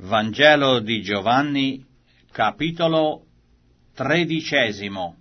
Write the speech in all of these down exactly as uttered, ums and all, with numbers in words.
Vangelo di Giovanni, capitolo tredicesimo.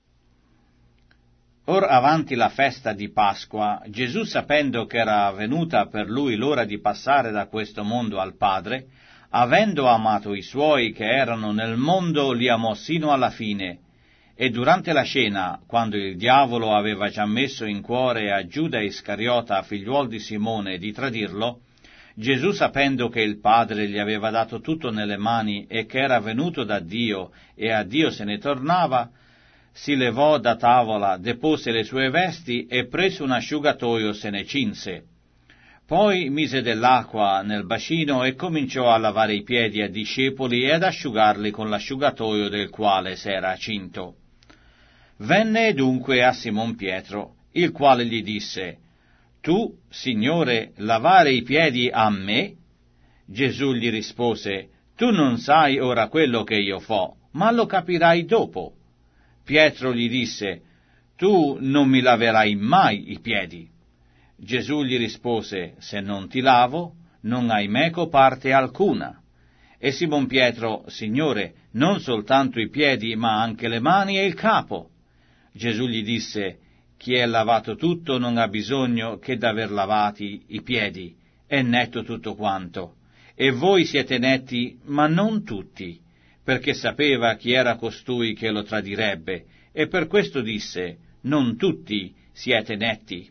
Or avanti la festa di Pasqua, Gesù, sapendo che era venuta per lui l'ora di passare da questo mondo al Padre, avendo amato i suoi che erano nel mondo, li amò sino alla fine. E durante la cena, quando il diavolo aveva già messo in cuore a Giuda Iscariota, figliuol di Simone, di tradirlo, Gesù, sapendo che il Padre gli aveva dato tutto nelle mani e che era venuto da Dio e a Dio se ne tornava, si levò da tavola, depose le sue vesti e preso un asciugatoio se ne cinse. Poi mise dell'acqua nel bacino e cominciò a lavare i piedi ai discepoli e ad asciugarli con l'asciugatoio del quale s'era cinto. Venne dunque a Simon Pietro, il quale gli disse: «Tu, Signore, lavare i piedi a me?» Gesù gli rispose: «Tu non sai ora quello che io fo, ma lo capirai dopo». Pietro gli disse: «Tu non mi laverai mai i piedi». Gesù gli rispose: «Se non ti lavo, non hai meco parte alcuna». E Simon Pietro: «Signore, non soltanto i piedi, ma anche le mani e il capo». Gesù gli disse: «Chi è lavato tutto non ha bisogno che d'aver lavati i piedi, è netto tutto quanto. E voi siete netti, ma non tutti», perché sapeva chi era costui che lo tradirebbe, e per questo disse: «Non tutti siete netti».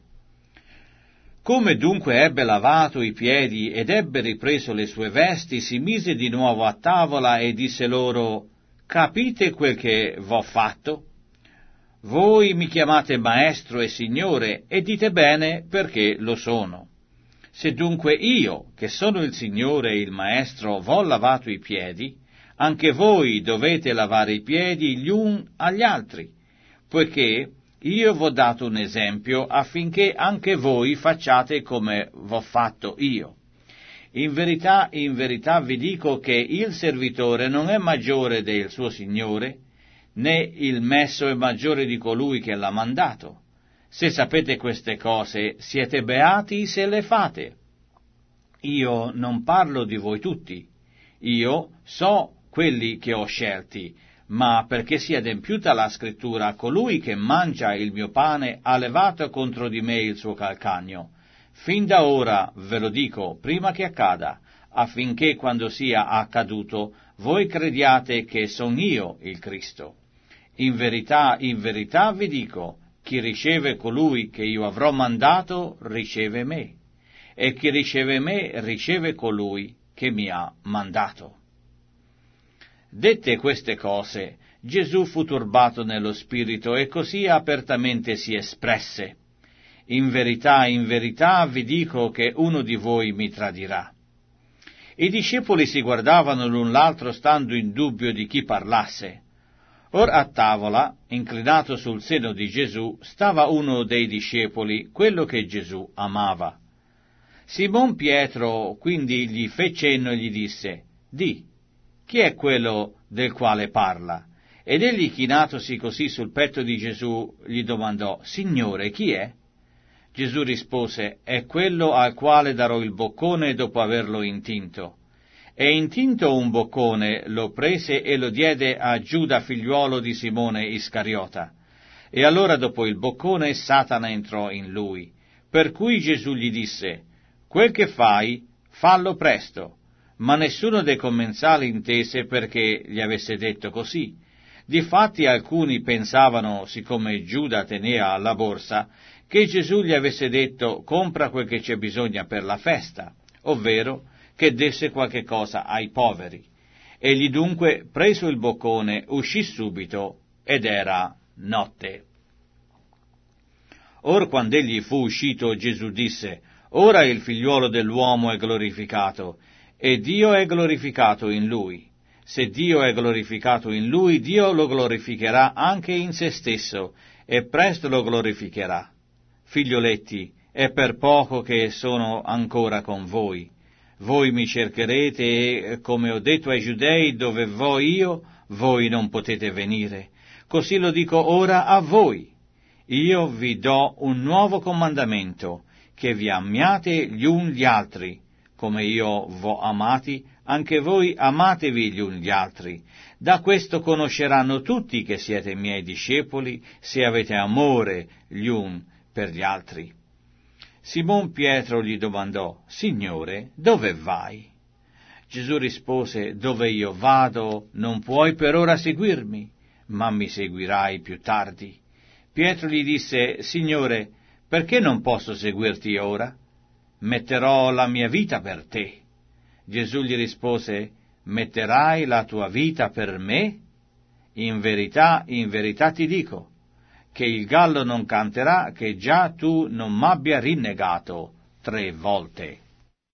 Come dunque ebbe lavato i piedi ed ebbe ripreso le sue vesti, si mise di nuovo a tavola e disse loro: «Capite quel che v'ho fatto? Voi mi chiamate Maestro e Signore, e dite bene, perché lo sono. Se dunque io, che sono il Signore e il Maestro, v'ho lavato i piedi, anche voi dovete lavare i piedi gli un agli altri, poiché io v'ho dato un esempio affinché anche voi facciate come v'ho fatto io. In verità, in verità vi dico che il servitore non è maggiore del suo Signore, né il messo è maggiore di colui che l'ha mandato. Se sapete queste cose, siete beati se le fate. Io non parlo di voi tutti. Io so quelli che ho scelti, ma perché sia adempiuta la scrittura, colui che mangia il mio pane ha levato contro di me il suo calcagno. Fin da ora ve lo dico, prima che accada, affinché quando sia accaduto voi crediate che son io il Cristo. In verità, in verità vi dico, chi riceve colui che io avrò mandato, riceve me, e chi riceve me, riceve colui che mi ha mandato». Dette queste cose, Gesù fu turbato nello spirito e così apertamente si espresse: «In verità, in verità vi dico che uno di voi mi tradirà». I discepoli si guardavano l'un l'altro stando in dubbio di chi parlasse. Or a tavola, inclinato sul seno di Gesù, stava uno dei discepoli, quello che Gesù amava. Simon Pietro quindi gli fe cenno e gli disse: «Di, chi è quello del quale parla?» Ed egli, chinatosi così sul petto di Gesù, gli domandò: «Signore, chi è?» Gesù rispose: «È quello al quale darò il boccone dopo averlo intinto». E intinto un boccone lo prese e lo diede a Giuda, figliuolo di Simone Iscariota. E allora dopo il boccone Satana entrò in lui. Per cui Gesù gli disse: «Quel che fai, fallo presto». Ma nessuno dei commensali intese perché gli avesse detto così. Difatti alcuni pensavano, siccome Giuda teneva la borsa, che Gesù gli avesse detto: «Compra quel che c'è bisogna per la festa», ovvero che desse qualche cosa ai poveri. Egli dunque, preso il boccone, uscì subito, ed era notte. Or quando egli fu uscito, Gesù disse: «Ora il figliuolo dell'uomo è glorificato, e Dio è glorificato in lui. Se Dio è glorificato in lui, Dio lo glorificherà anche in se stesso, e presto lo glorificherà. Figlioletti, è per poco che sono ancora con voi. Voi mi cercherete e, come ho detto ai Giudei, dove vo io, voi non potete venire. Così lo dico ora a voi. Io vi do un nuovo comandamento, che vi amiate gli uni gli altri, Come io v'ho amati, anche voi amatevi gli uni gli altri. Da questo conosceranno tutti che siete miei discepoli, se avete amore gli uni per gli altri. Simon Pietro gli domandò: Signore, dove vai? Gesù rispose: Dove io vado, non puoi per ora seguirmi, ma mi seguirai più tardi. Pietro gli disse: Signore, perché non posso seguirti ora? Metterò la mia vita per te. Gesù gli rispose: Metterai la tua vita per me? In verità, in verità ti dico, che il gallo non canterà che già tu non m'abbia rinnegato tre volte.